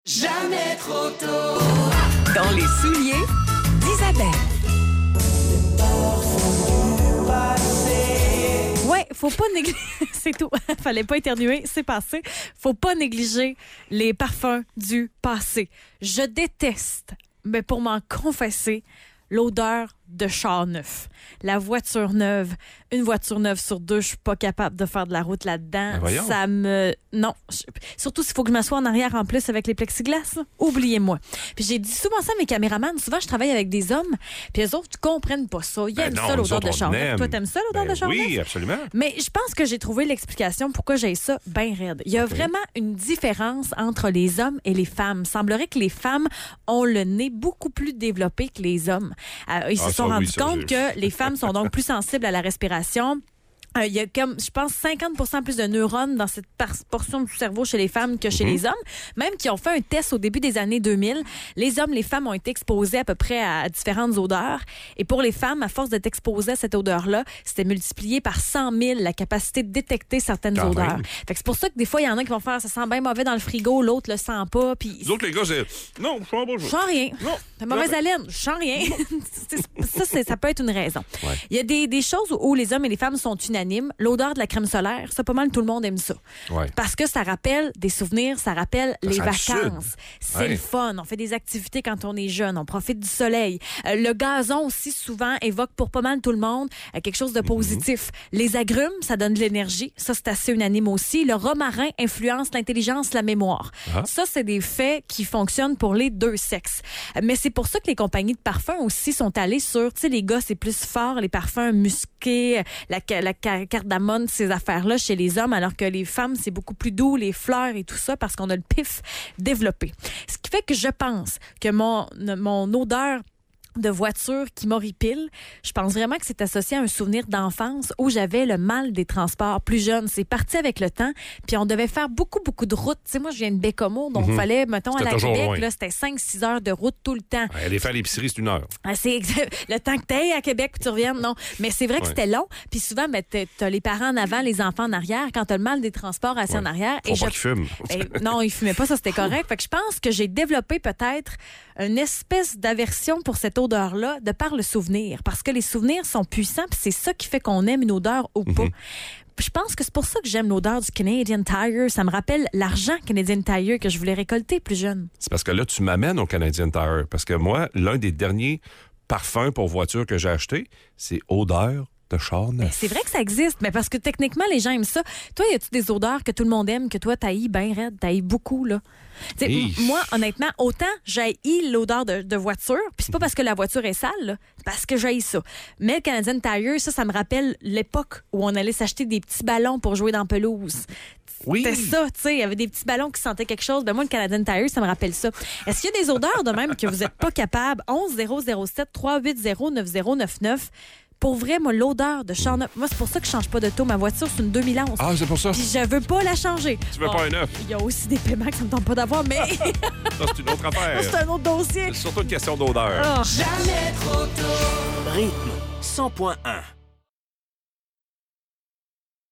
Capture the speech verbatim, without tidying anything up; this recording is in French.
Jamais trop tôt. Dans les souliers d'Isabelle. Ouais, faut pas négliger. C'est tout. Fallait pas éternuer, c'est passé. Faut pas négliger les parfums du passé. Je déteste, mais pour m'en confesser, l'odeur de char neuf. La voiture neuve. Une voiture neuve sur deux, je suis pas capable de faire de la route là-dedans. Ben Ça me... Non. Je... Surtout s'il faut que je m'assoie en arrière en plus avec les plexiglas. Là. Oubliez-moi. Puis j'ai dit souvent ça à mes caméramans. Souvent, je travaille avec des hommes, puis eux autres ne comprennent pas ça. Ils Ben aiment non, ça, nous l'odeur autres, de on char neuf. aime. Toi, t'aimes ça, l'odeur Ben de char neuf? oui, absolument. Mais je pense que j'ai trouvé l'explication pourquoi j'ai ça bien raide. Il y a Okay. vraiment une différence entre les hommes et les femmes. Il semblerait que les femmes ont le nez beaucoup plus développé que les hommes. Euh, ils Ah, se sont ça, rendus oui, ça, compte j'ai- que les femmes sont donc plus sensibles à la respiration. Euh, Il y a comme, je pense, cinquante pour cent plus de neurones dans cette par- portion du cerveau chez les femmes que chez Mhm. les hommes. Même qui ont fait un test au début des années deux mille. Les hommes, les femmes ont été exposés à peu près à différentes odeurs. Et pour les femmes, à force d'être exposées à cette odeur-là, c'était multiplié par cent mille la capacité de détecter certaines Quand odeurs. même. Fait que c'est pour ça que des fois, il y en a qui vont faire ça sent bien mauvais dans le frigo, l'autre le sent pas. Puis Les autres, les gars, c'est. Non, je sens pas. je sens rien. Non. T'as mauvaise Non, haleine. Je sens rien. C'est- ça, c'est- ça peut être une raison. Ouais. Il y a des, des choses où les hommes et les femmes sont unanimes. L'odeur de la crème solaire, ça, pas mal tout le monde aime ça. Ouais. Parce que ça rappelle des souvenirs, ça rappelle Ça les sent le vacances. sud. C'est Ouais. le fun. On fait des activités quand on est jeune. On profite du soleil. Euh, le gazon aussi, souvent, évoque pour pas mal tout le monde euh, quelque chose de positif. Les agrumes, ça donne de l'énergie. Ça, c'est assez unanime aussi. Le romarin influence l'intelligence, la mémoire. Ah. Ça, c'est des faits qui fonctionnent pour les deux sexes. Euh, Mais c'est pour ça que les compagnies de parfums aussi sont allées sur, tu sais, les gars, c'est plus fort, les parfums musqués, euh, la, ca- la ca- cardamone, ces affaires-là chez les hommes, alors que les femmes, c'est beaucoup plus doux, les fleurs et tout ça, parce qu'on a le pif développé. Ce qui fait que je pense que mon, mon odeur de voiture qui m'horripile, je pense vraiment que c'est associé à un souvenir d'enfance où j'avais le mal des transports plus jeune. C'est parti avec le temps, puis on devait faire beaucoup, beaucoup de routes. Tu sais, moi, je viens de Bécomo, donc il Mhm. fallait, mettons, C'était aller à toujours Québec, loin. là, c'était cinq six heures de route tout le temps. Ouais, aller faire l'épicerie, c'est une heure. Ah, c'est exact. Le temps que t'ailles à Québec puis tu reviennes, non. Mais c'est vrai que Ouais. c'était long. Puis souvent, ben, t'as t'as les parents en avant, les enfants en arrière. Quand t'as le mal des transports assis Ouais. en arrière. Faut pas je... qu'ils fument. Ben, non, ils fumaient pas, ça c'était correct. Fait que je pense que j'ai développé peut-être une espèce d'aversion pour cette odeur-là de par le souvenir. Parce que les souvenirs sont puissants, puis c'est ça qui fait qu'on aime une odeur ou pas. Puis je pense que c'est pour ça que j'aime l'odeur du Canadian Tire. Ça me rappelle l'argent Canadian Tire que je voulais récolter plus jeune. C'est parce que là, tu m'amènes au Canadian Tire. Parce que moi, l'un des derniers parfums pour voiture que j'ai acheté, c'est odeur de char Ben, neuf. c'est vrai que ça existe, mais parce que techniquement, les gens aiment ça. Toi, y a-tu des odeurs que tout le monde aime, que toi, t'haïs bien raide, t'haïs beaucoup, là? Tu sais, Hi. m- moi, honnêtement, autant j'haïs l'odeur de, de voiture, puis c'est pas parce que la voiture est sale, là, c'est parce que j'haïs ça. Mais le Canadian Tire, ça, ça me rappelle l'époque où on allait s'acheter des petits ballons pour jouer dans la pelouse. Oui. C'était ça, tu sais, il y avait des petits ballons qui sentaient quelque chose. Ben moi, le Canadian Tire, ça me rappelle ça. Est-ce qu'il y a des odeurs de même que vous n'êtes pas capable? onze zéro zéro sept trois huit zéro neuf zéro neuf neuf. Pour vrai, moi, l'odeur de char neuf, moi, c'est pour ça que je change pas de taux. Ma voiture, c'est une deux mille onze. Ah, c'est pour ça. Puis je veux pas la changer. Tu veux pas un neuf? Il y a aussi des paiements que ça me tente pas d'avoir, mais Ça, c'est une autre affaire. c'est un autre dossier. C'est surtout une question d'odeur. Ah. Jamais trop tôt. Rythme cent point un.